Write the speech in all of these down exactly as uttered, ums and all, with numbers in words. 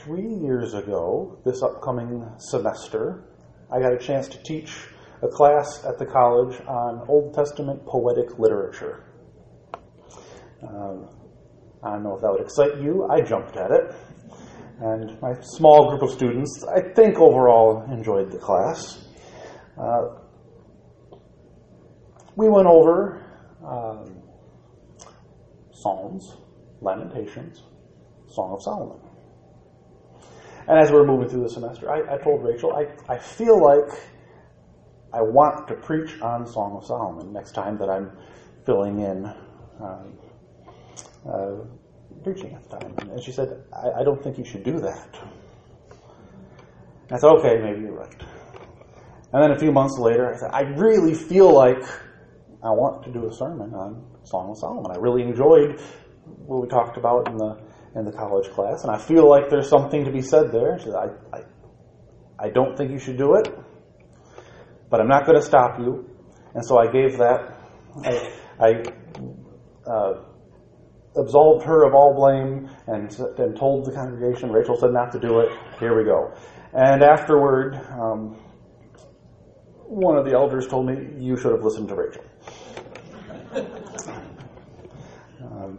three years ago, this upcoming semester, I got a chance to teach a class at the college on Old Testament poetic literature. Um, I don't know if that would excite you. I jumped at it. And my small group of students, I think overall, enjoyed the class. Uh, we went over um, Psalms, Lamentations, Song of Solomon. And as we were moving through the semester, I, I told Rachel, I, I feel like I want to preach on Song of Solomon next time that I'm filling in um, uh, preaching at the time. And she said, I, I don't think you should do that. I said, okay, maybe you're right. And then a few months later, I said, I really feel like I want to do a sermon on Song of Solomon. I really enjoyed what we talked about in the in the college class, and I feel like there's something to be said there. She said, I, I, I don't think you should do it, but I'm not going to stop you. And so I gave that, I, I uh, absolved her of all blame and, and told the congregation, Rachel said not to do it, here we go. And afterward, um, one of the elders told me, you should have listened to Rachel. um,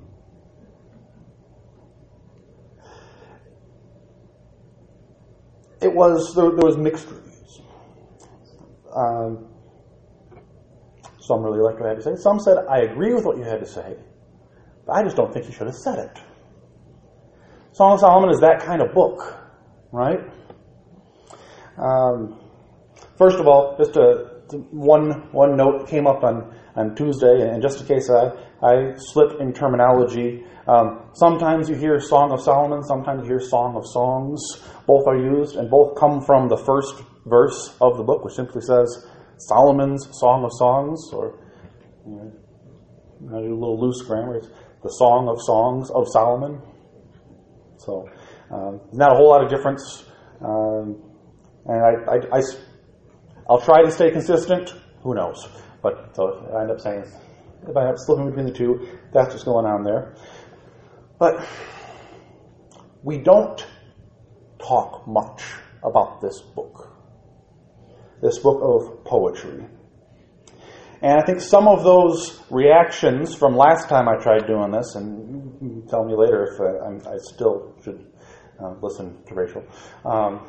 it was, there, there was mixed reviews. Um, some really liked what I had to say. Some said, I agree with what you had to say, but I just don't think you should have said it. Song of Solomon is that kind of book, right? Um, first of all, just a, one one note came up on, on Tuesday, and just in case I, I slip in terminology, um, sometimes you hear Song of Solomon, sometimes you hear Song of Songs. Both are used, and both come from the first verse of the book, which simply says Solomon's Song of Songs, or you know, I do a little loose grammar. It's the Song of Songs of Solomon. So, um, not a whole lot of difference. Um, and I, I, I, I'll try to stay consistent. Who knows? But so I end up saying, if I end up slipping between the two, that's what's going on there. But we don't talk much about this book. This book of poetry. And I think some of those reactions from last time I tried doing this, and you can tell me later if I, I'm, I still should uh, listen to Rachel. Um,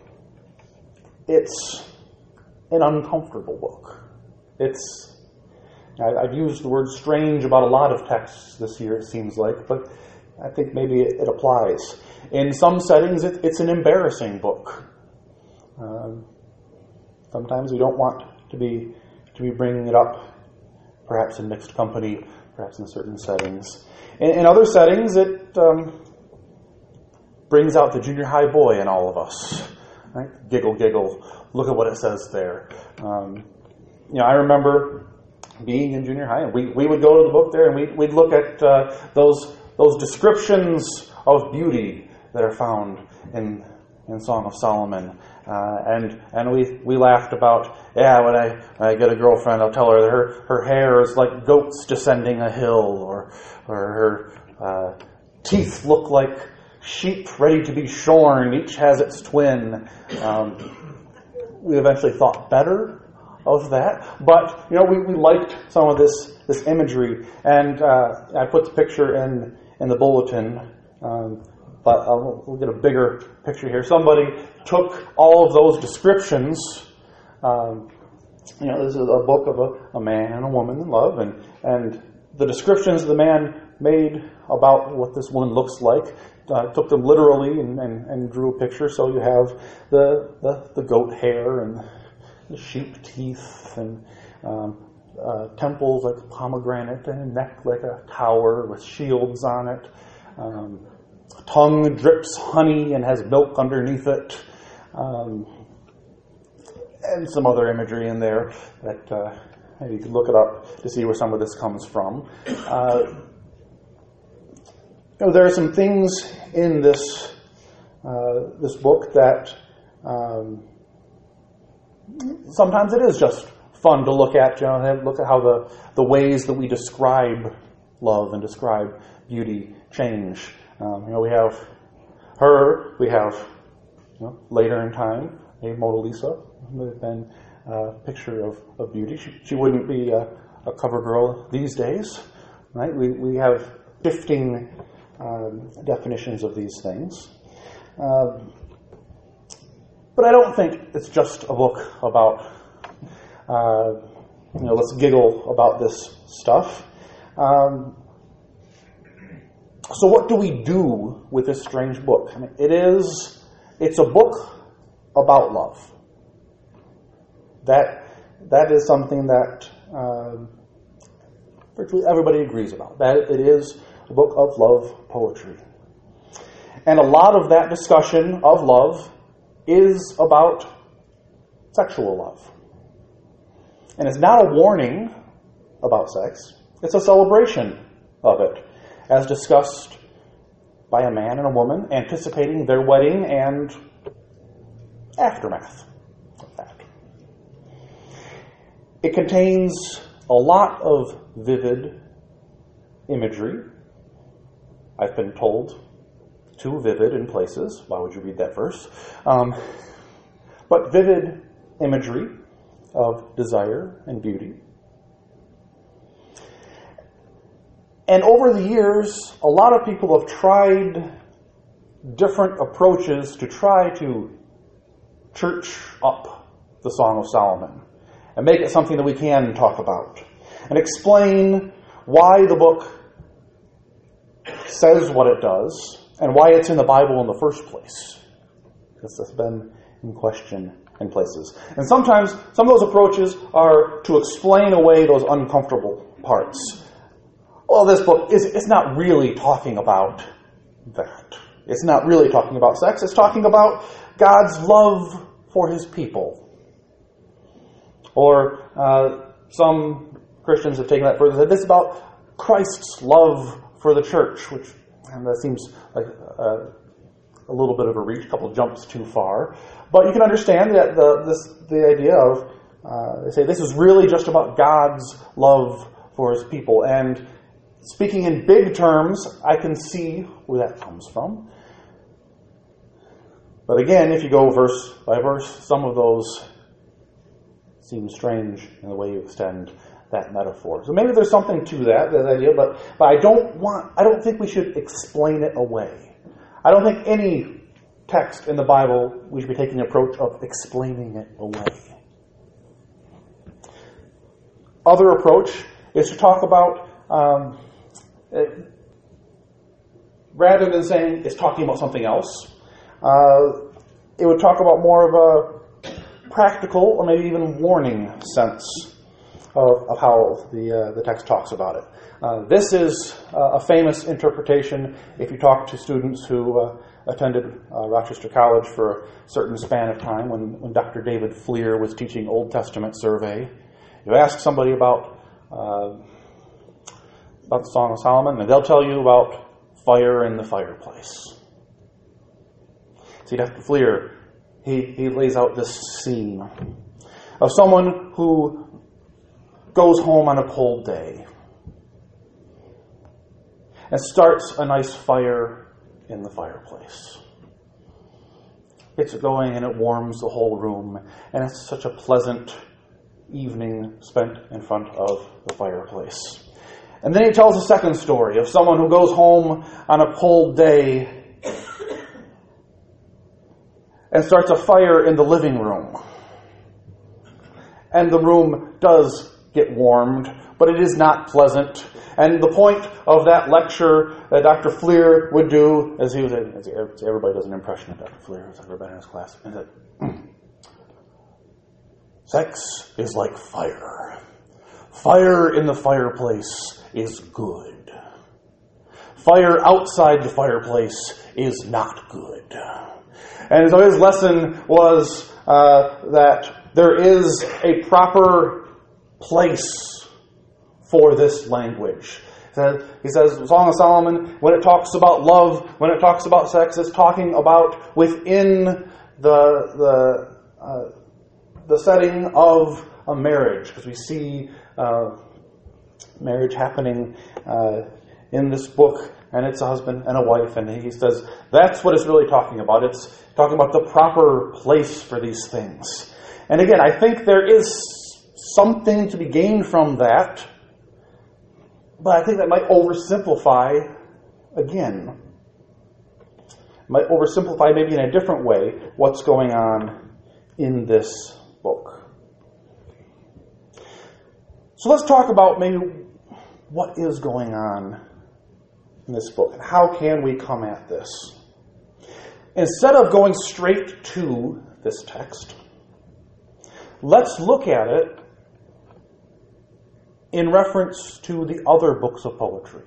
it's an uncomfortable book. It's, I, I've used the word strange about a lot of texts this year, it seems like, but I think maybe it, it applies. In some settings, it, it's an embarrassing book. Um, sometimes we don't want to be to be bringing it up, perhaps in mixed company, perhaps in certain settings. In, in other settings, it um, brings out the junior high boy in all of us. Right? Giggle, giggle. Look at what it says there. Um, you know, I remember being in junior high, and we, we would go to the book there, and we, we'd look at uh, those those descriptions of beauty that are found in in Song of Solomon. Uh, and and we, we laughed about, yeah, when I, when I get a girlfriend, I'll tell her that her, her hair is like goats descending a hill, or or her uh, teeth look like sheep ready to be shorn. Each has its twin. Um, we eventually thought better of that, but you know, we, we liked some of this this imagery, and uh, I put the picture in in the bulletin. Um, But uh, we'll get a bigger picture here. Somebody took all of those descriptions. Um, you know, this is a book of a, a man and a woman in love, and and the descriptions the man made about what this woman looks like, uh, took them literally and, and, and drew a picture. So you have the the, the goat hair and the sheep teeth and um, uh, temples like a pomegranate and a neck like a tower with shields on it. Um, Tongue drips honey and has milk underneath it, um, and some other imagery in there that uh, maybe you could look it up to see where some of this comes from. Uh, you know, there are some things in this uh, this book that um, sometimes it is just fun to look at. You know, look at how the the ways that we describe love and describe beauty change. Um, you know, we have her, we have, you know, later in time, a Mona Lisa, then a picture of, of beauty. She, she wouldn't be a, a cover girl these days, right? We, we have shifting um, definitions of these things. Um, but I don't think it's just a book about, uh, you know, let's giggle about this stuff. Um, so what do we do with this strange book? I mean, it is, it's a book about love. That, that is something that uh, virtually everybody agrees about. That it is a book of love poetry. And a lot of that discussion of love is about sexual love. And it's not a warning about sex. It's a celebration of it, as discussed by a man and a woman anticipating their wedding and aftermath of that. It contains a lot of vivid imagery. I've been told too vivid in places. Why would you read that verse? Um, but vivid imagery of desire and beauty. And over the years, a lot of people have tried different approaches to try to church up the Song of Solomon and make it something that we can talk about and explain why the book says what it does and why it's in the Bible in the first place. Because that's been in question in places. And sometimes some of those approaches are to explain away those uncomfortable parts. Well, this book is it's not really talking about that. It's not really talking about sex. It's talking about God's love for his people. Or uh, some Christians have taken that further and said this is about Christ's love for the church, which and that seems like a, a little bit of a reach, a couple of jumps too far. But you can understand that the this the idea of uh, they say this is really just about God's love for his people. And speaking in big terms, I can see where that comes from. But again, if you go verse by verse, some of those seem strange in the way you extend that metaphor. So maybe there's something to that, that idea, but, but I don't want, I don't think we should explain it away. I don't think any text in the Bible we should be taking the approach of explaining it away. Other approach is to talk about um, it, rather than saying it's talking about something else, uh, it would talk about more of a practical or maybe even warning sense of, of how the uh, the text talks about it. Uh, this is uh, a famous interpretation if you talk to students who uh, attended uh, Rochester College for a certain span of time when, when Doctor David Fleer was teaching Old Testament survey. You ask somebody about uh, about the Song of Solomon, and they'll tell you about fire in the fireplace. See, Doctor Fleer, he, he lays out this scene of someone who goes home on a cold day and starts a nice fire in the fireplace. Gets it going and it warms the whole room, and it's such a pleasant evening spent in front of the fireplace. And then he tells a second story of someone who goes home on a cold day and starts a fire in the living room. And the room does get warmed, but it is not pleasant. And the point of that lecture that Doctor Fleer would do, as he was, as everybody does an impression of Doctor Fleer, who's ever been in his class, is that sex is like fire. Fire in the fireplace is good. Fire outside the fireplace is not good. And so his lesson was uh, that there is a proper place for this language. He says, Song of Solomon, when it talks about love, when it talks about sex, it's talking about within the the uh, the setting of a marriage, because we see uh, marriage happening uh, in this book, and it's a husband and a wife, and he says that's what it's really talking about. It's talking about the proper place for these things. And again, I think there is something to be gained from that, but I think that might oversimplify, again, might oversimplify maybe in a different way what's going on in this book. So let's talk about maybe what is going on in this book and how can we come at this. Instead of going straight to this text, let's look at it in reference to the other books of poetry.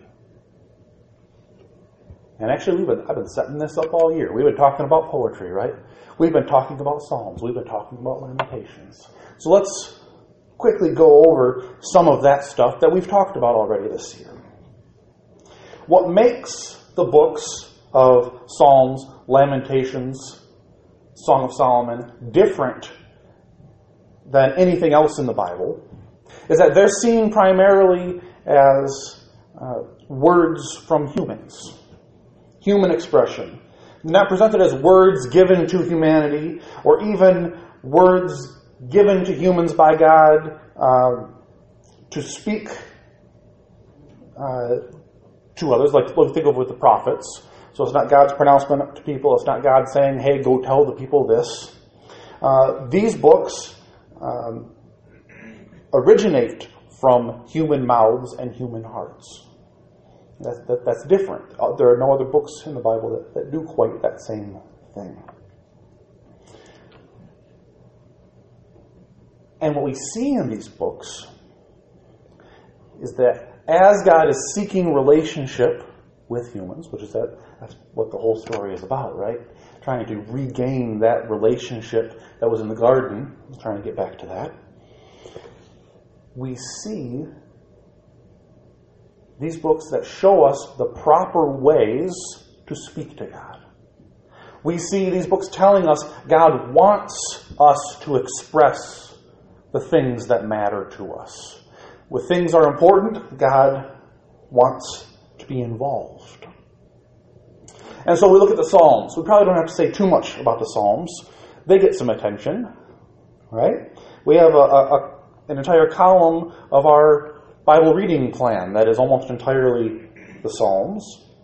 And actually, we've been, I've been setting this up all year. We've been talking about poetry, right? We've been talking about Psalms. We've been talking about Lamentations. So let's quickly go over some of that stuff that we've talked about already this year. What makes the books of Psalms, Lamentations, Song of Solomon different than anything else in the Bible is that they're seen primarily as uh, words from humans. Human expression. Not presented as words given to humanity or even words given to humans by God uh, to speak uh, to others, like what we think of with the prophets. So it's not God's pronouncement to people. It's not God saying, hey, go tell the people this. Uh, these books um, originate from human mouths and human hearts. That's, that, that's different. Uh, there are no other books in the Bible that, that do quite that same thing. And what we see in these books is that as God is seeking relationship with humans, which is that that's what the whole story is about, right? Trying to regain that relationship that was in the garden. He's trying to get back to that. We see these books that show us the proper ways to speak to God. We see these books telling us God wants us to express the things that matter to us. When things are important, God wants to be involved. And so we look at the Psalms. We probably don't have to say too much about the Psalms. They get some attention, right? We have a, a, an entire column of our Bible reading plan that is almost entirely the Psalms.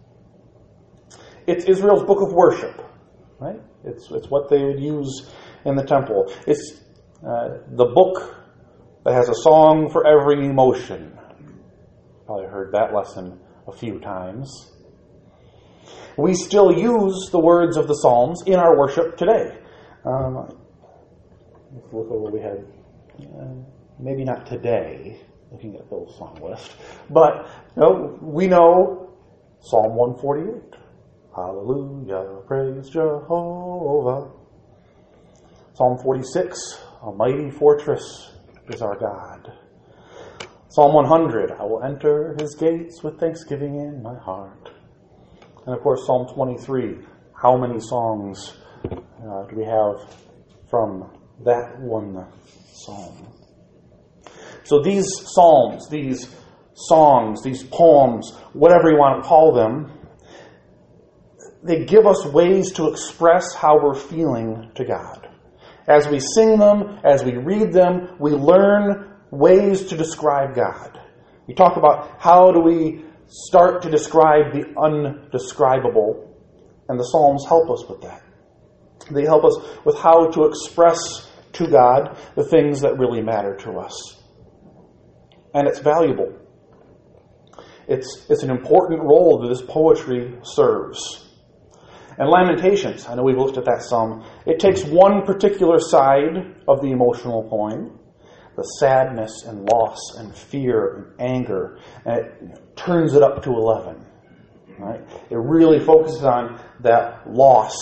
It's Israel's book of worship, right? It's it's what they would use in the temple. It's uh, the book that has a song for every emotion. Probably heard that lesson a few times. We still use the words of the Psalms in our worship today. Um, let's look at what we had. Uh, maybe not today, looking at Bill's song list, but you know, we know Psalm one forty-eight. Hallelujah, praise Jehovah. Psalm forty-six, a mighty fortress is our God. Psalm one hundred, I will enter his gates with thanksgiving in my heart. And of course, Psalm twenty-three, how many songs uh, do we have from that one psalm? So these psalms, these songs, these poems, whatever you want to call them, they give us ways to express how we're feeling to God. As we sing them, as we read them, we learn ways to describe God. We talk about how do we start to describe the undescribable, and the Psalms help us with that. They help us with how to express to God the things that really matter to us. And it's valuable. It's, it's an important role that this poetry serves. And Lamentations, I know we've looked at that some, it takes one particular side of the emotional poem, the sadness and loss and fear and anger, and it turns it up to eleven. Right? It really focuses on that loss.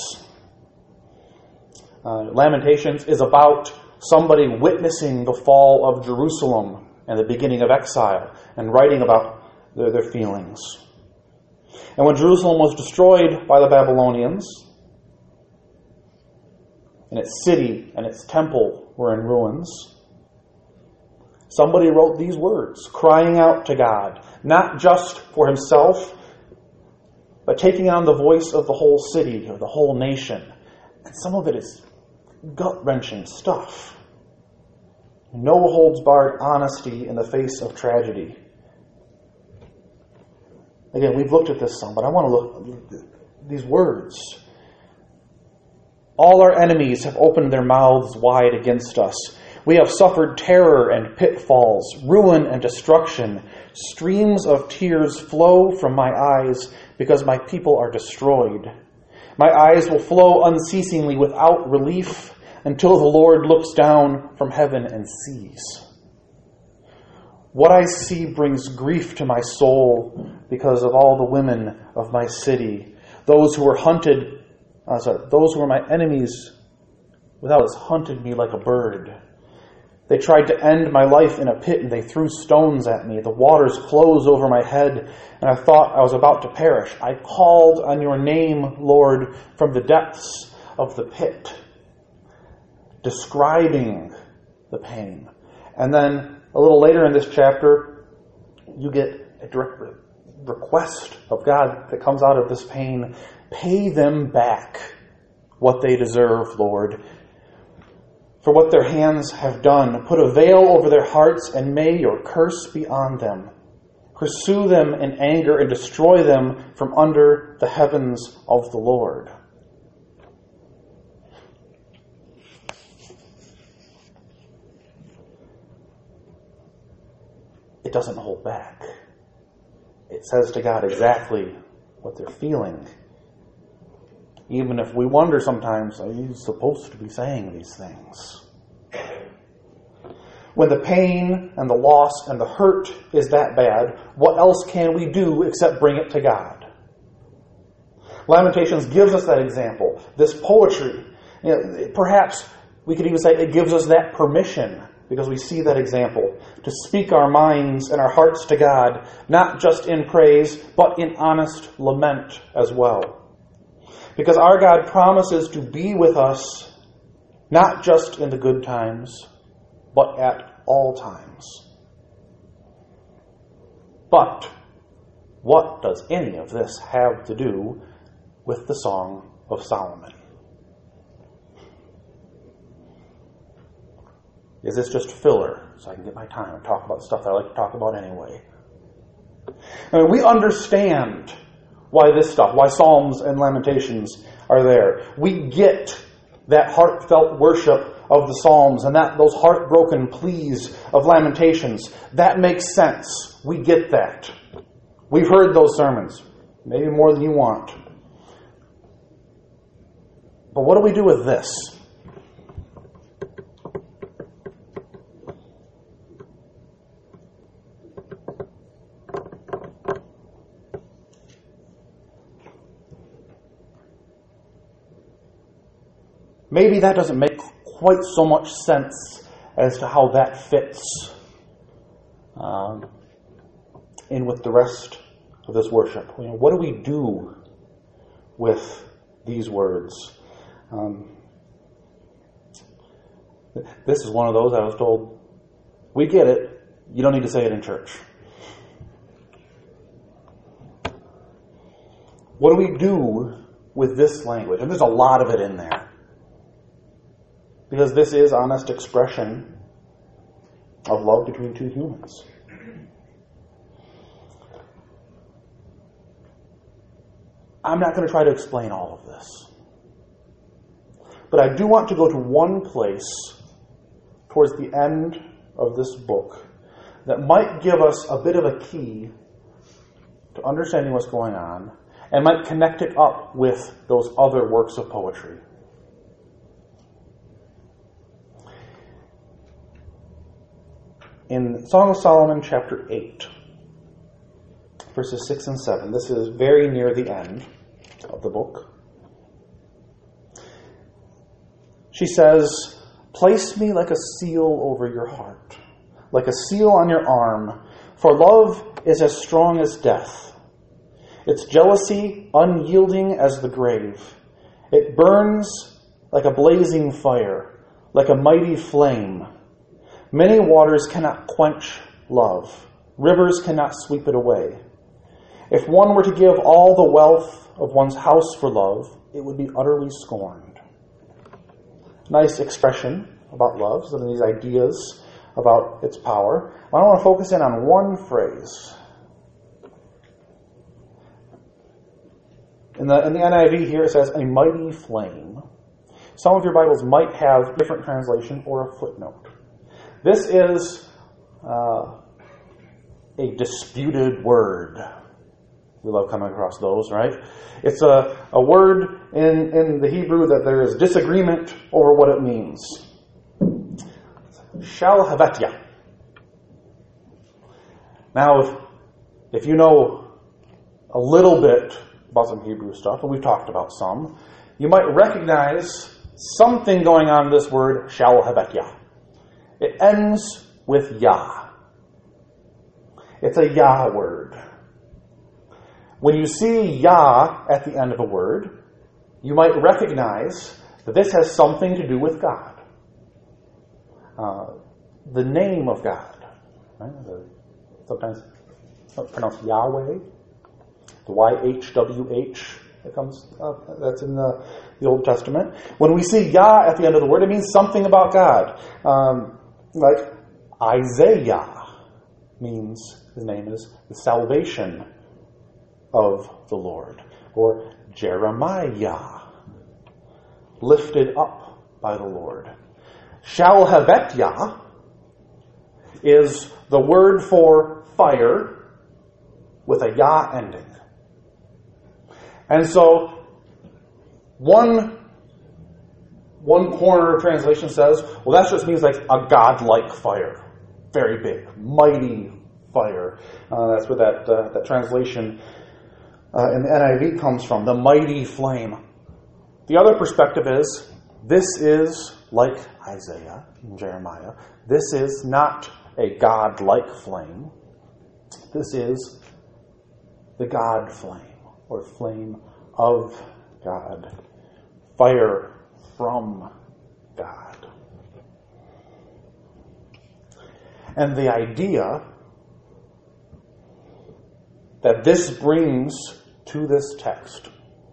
Uh, Lamentations is about somebody witnessing the fall of Jerusalem and the beginning of exile and writing about their, their feelings. And when Jerusalem was destroyed by the Babylonians, and its city and its temple were in ruins, somebody wrote these words, crying out to God, not just for himself, but taking on the voice of the whole city or the whole nation. And some of it is gut-wrenching stuff. No holds barred honesty in the face of tragedy. Again, we've looked at this some, but I want to look at these words. All our enemies have opened their mouths wide against us. We have suffered terror and pitfalls, ruin and destruction. Streams of tears flow from my eyes because my people are destroyed. My eyes will flow unceasingly without relief until the Lord looks down from heaven and sees. What I see brings grief to my soul because of all the women of my city. Those who were hunted, uh, sorry, those who were my enemies without us hunted me like a bird. They tried to end my life in a pit, and they threw stones at me. The waters closed over my head, and I thought I was about to perish. I called on your name, Lord, from the depths of the pit, describing the pain. And then a little later in this chapter, you get a direct request of God that comes out of this pain. Pay them back what they deserve, Lord, for what their hands have done. Put a veil over their hearts, and may your curse be on them. Pursue them in anger and destroy them from under the heavens of the Lord. It doesn't hold back. It says to God exactly what they're feeling. Even if we wonder sometimes, are you supposed to be saying these things? When the pain and the loss and the hurt is that bad, what else can we do except bring it to God? Lamentations gives us that example. This poetry, you know, perhaps we could even say it gives us that permission, because we see that example, to speak our minds and our hearts to God, not just in praise, but in honest lament as well. Because our God promises to be with us, not just in the good times, but at all times. But what does any of this have to do with the Song of Solomon? Is this just filler, so I can get my time and talk about stuff that I like to talk about anyway? I mean, we understand why this stuff, why Psalms and Lamentations are there. We get that heartfelt worship of the Psalms and that those heartbroken pleas of Lamentations. That makes sense. We get that. We've heard those sermons, maybe more than you want. But what do we do with this? Maybe that doesn't make quite so much sense as to how that fits um, in with the rest of this worship. You know, what do we do with these words? Um, this is one of those I was told, we get it, you don't need to say it in church. What do we do with this language? And there's a lot of it in there. Because this is honest expression of love between two humans. I'm not going to try to explain all of this. But I do want to go to one place towards the end of this book that might give us a bit of a key to understanding what's going on and might connect it up with those other works of poetry. In Song of Solomon, chapter eight, verses six and seven, this is very near the end of the book. She says, "Place me like a seal over your heart, like a seal on your arm, for love is as strong as death. Its jealousy unyielding as the grave. It burns like a blazing fire, like a mighty flame. Many waters cannot quench love. Rivers cannot sweep it away. If one were to give all the wealth of one's house for love, it would be utterly scorned. Nice expression about love, some of these ideas about its power. I want to focus in on one phrase. In the, in the N I V here it says, a mighty flame. Some of your Bibles might have a different translation or a footnote. This is uh, a disputed word. We love coming across those, right? It's a, a word in, in the Hebrew that there is disagreement over what it means. Shel havetya. Now, if, if you know a little bit about some Hebrew stuff, and we've talked about some, you might recognize something going on in this word, shel havetya. It ends with Yah. It's a Yah word. When you see Yah at the end of a word, you might recognize that this has something to do with God. Uh, the name of God. Right? The, sometimes it's pronounced Yahweh. The Y H W H that comes up, that's in the, the Old Testament. When we see Yah at the end of the word, it means something about God. Um, like Isaiah means, his name is the salvation of the Lord. Or Jeremiah, lifted up by the Lord. Shel havetya is the word for fire with a Yah ending. And so, one, one corner of translation says, well, that just means like a godlike fire. Very big, mighty fire. Uh, that's where that, uh, that translation uh, in the N I V comes from, the mighty flame. The other perspective is, this is, like Isaiah and Jeremiah, this is not a godlike flame. This is the God flame, or flame of God. Fire from God. And the idea that this brings to this text,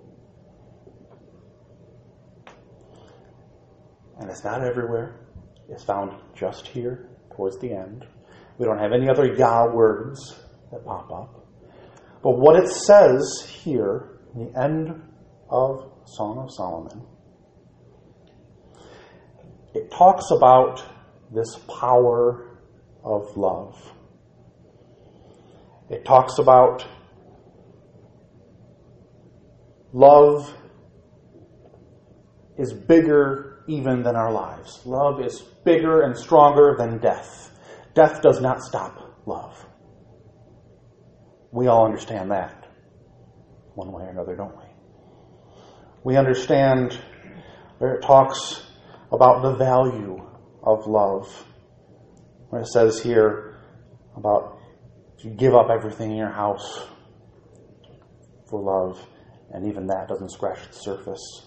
and it's not everywhere, it's found just here towards the end. We don't have any other Yah words that pop up. But what it says here, in the end of Song of Solomon, it talks about this power of love. It talks about love is bigger even than our lives. Love is bigger and stronger than death. Death does not stop love. We all understand that, one way or another, don't we? We understand where it talks about the value of love. Where it says here about if you give up everything in your house for love, and even that doesn't scratch the surface.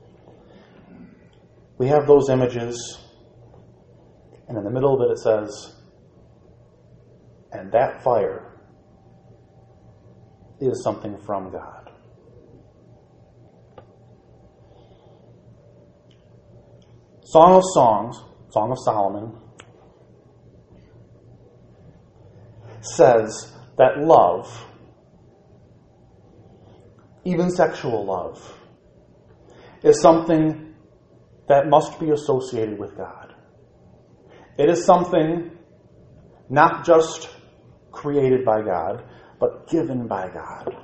We have those images, and in the middle of it it says, and that fire is something from God. Song of Songs, Song of Solomon, says that love, even sexual love, is something that must be associated with God. It is something not just created by God, but given by God.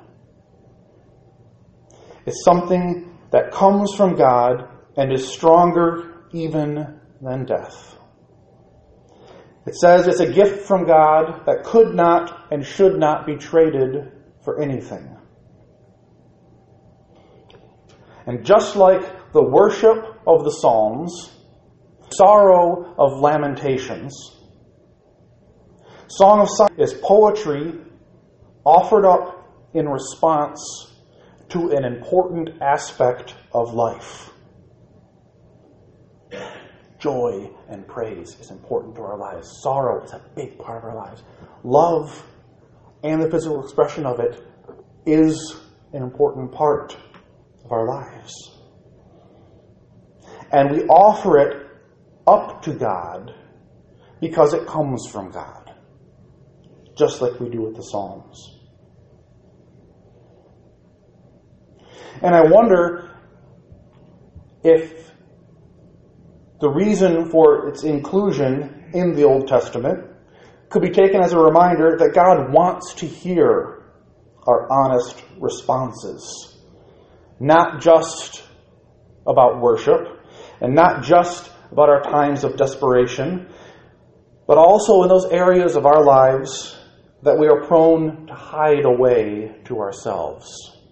It's something that comes from God and is stronger even than death. It says it's a gift from God that could not and should not be traded for anything. And just like the worship of the Psalms, sorrow of lamentations, Song of Songs is poetry offered up in response to an important aspect of life. Joy and praise is important to our lives. Sorrow is a big part of our lives. love and the physical expression of it is an important part of our lives. And we offer it up to God because it comes from God, just like we do with the Psalms. And I wonder if the reason for its inclusion in the Old Testament could be taken as a reminder that God wants to hear our honest responses, not just about worship, and not just about our times of desperation, but also in those areas of our lives that we are prone to hide away to ourselves.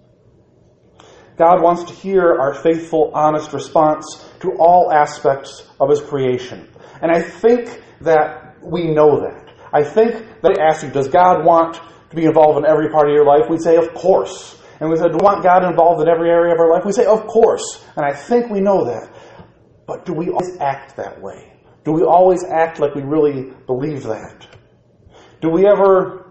God wants to hear our faithful, honest response to all aspects of His creation. And I think that we know that. I think that I ask you, does God want to be involved in every part of your life? We'd say, of course. And we said, do we want God involved in every area of our life? We say, of course. And I think we know that. But do we always act that way? Do we always act like we really believe that? Do we ever,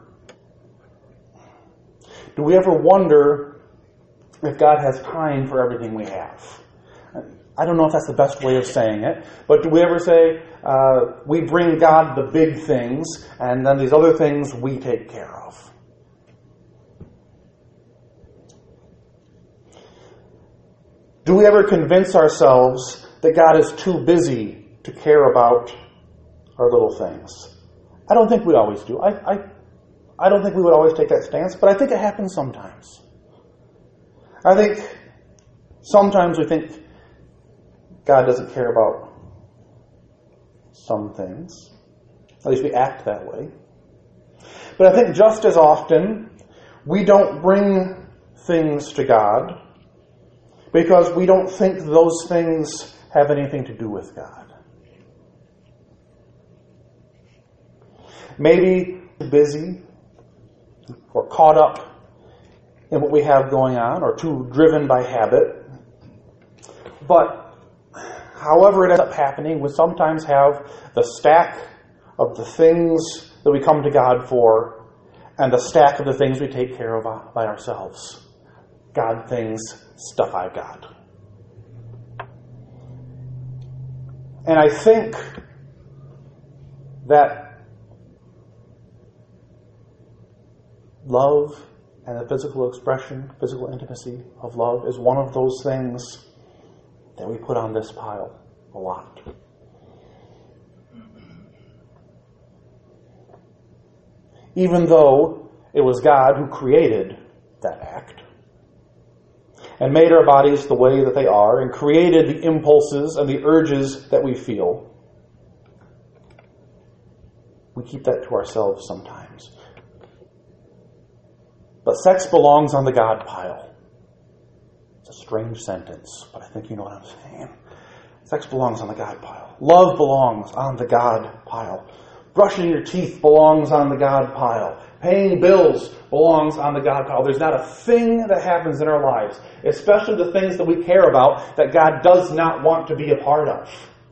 do we ever wonder if God has time for everything we have? I don't know if that's the best way of saying it, but do we ever say, uh, we bring God the big things, and then these other things we take care of? Do we ever convince ourselves that God is too busy to care about our little things? I don't think we always do. I, I, I don't think we would always take that stance, but I think it happens sometimes. I think sometimes we think God doesn't care about some things. At least we act that way. But I think just as often, we don't bring things to God because we don't think those things have anything to do with God. Maybe too busy or caught up in what we have going on or too driven by habit. But however it ends up happening, we sometimes have the stack of the things that we come to God for and the stack of the things we take care of by ourselves. God things, stuff I've got. And I think that love and the physical expression, physical intimacy of love is one of those things that we put on this pile a lot. Even though it was God who created that act and made our bodies the way that they are and created the impulses and the urges that we feel, we keep that to ourselves sometimes. But sex belongs on the God pile. It's a strange sentence, but I think you know what I'm saying. Sex belongs on the God pile. Love belongs on the God pile. Brushing your teeth belongs on the God pile. Paying bills belongs on the God pile. There's not a thing that happens in our lives, especially the things that we care about, that God does not want to be a part of.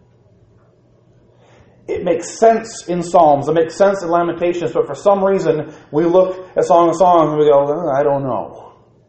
It makes sense in Psalms. It makes sense in Lamentations, but for some reason, we look at Song of Songs and we go, oh, I don't know.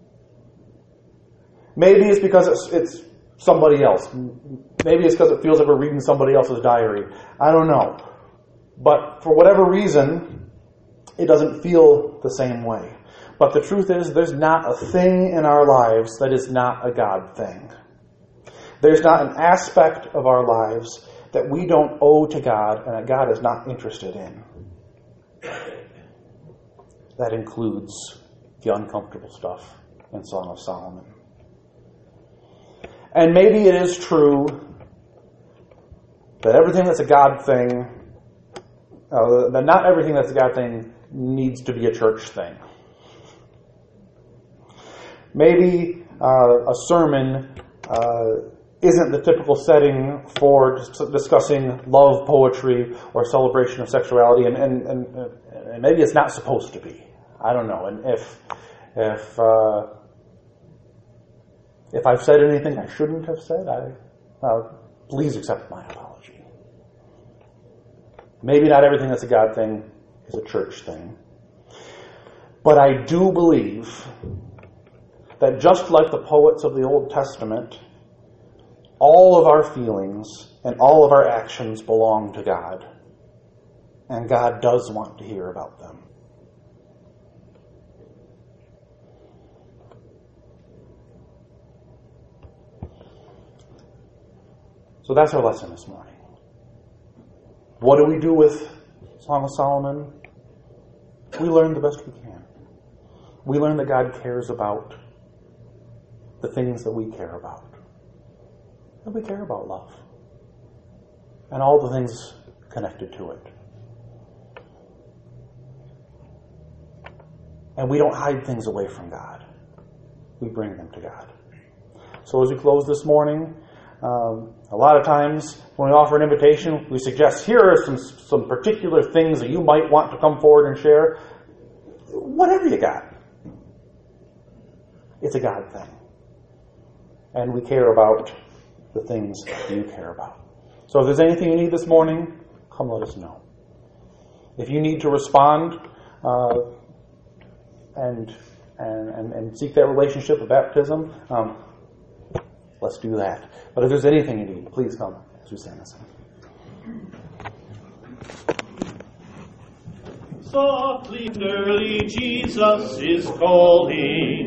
Maybe it's because it's, it's somebody else. Maybe it's because it feels like we're reading somebody else's diary. I don't know. But for whatever reason, it doesn't feel the same way. But the truth is, there's not a thing in our lives that is not a God thing. There's not an aspect of our lives that we don't owe to God and that God is not interested in. That includes the uncomfortable stuff in Song of Solomon. And maybe it is true that everything that's a God thing, uh, that not everything that's a God thing needs to be a church thing. Maybe uh, a sermon uh, isn't the typical setting for discussing love poetry or celebration of sexuality, and, and, and, and maybe it's not supposed to be. I don't know. And if if uh, if I've said anything I shouldn't have said, I uh, please accept my apology. Maybe not everything that's a God thing is a church thing. But I do believe that just like the poets of the Old Testament, all of our feelings and all of our actions belong to God. And God does want to hear about them. So that's our lesson this morning. What do we do with Song of Solomon? We learn the best we can. We learn that God cares about the things that we care about. And we care about love. And all the things connected to it. And we don't hide things away from God. We bring them to God. So as we close this morning, um, a lot of times when we offer an invitation, we suggest, here are some, some particular things that you might want to come forward and share. Whatever you got. It's a God thing. And we care about the things you care about. So if there's anything you need this morning, come let us know. If you need to respond uh, and, and, and, and seek that relationship of baptism, um, let's do that. But if there's anything you need, please come as we sing this. Softly and early Jesus is calling.